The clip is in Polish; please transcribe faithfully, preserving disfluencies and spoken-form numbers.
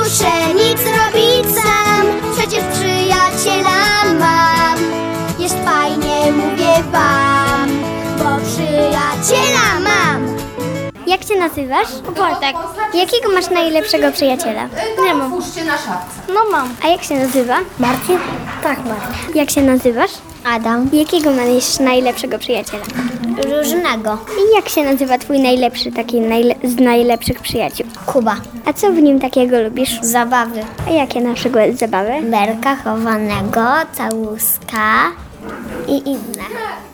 muszę nic robić sam, przecież przyjaciela mam. Jest fajnie, mówię wam, bo przyjaciela mam. Jak się nazywasz? Wojtek. Jakiego masz najlepszego przyjaciela? Nie mam. Puśćcie na szafce. No mam. A jak się nazywa? Marcin? Tak, Marcin. Jak się nazywasz? Adam. Jakiego masz najlepszego przyjaciela? Różnego. I jak się nazywa twój najlepszy, taki najle- z najlepszych przyjaciół? Kuba. A co w nim takiego lubisz? Zabawy. A jakie na przykład zabawy? Berka chowanego, całuska i inne.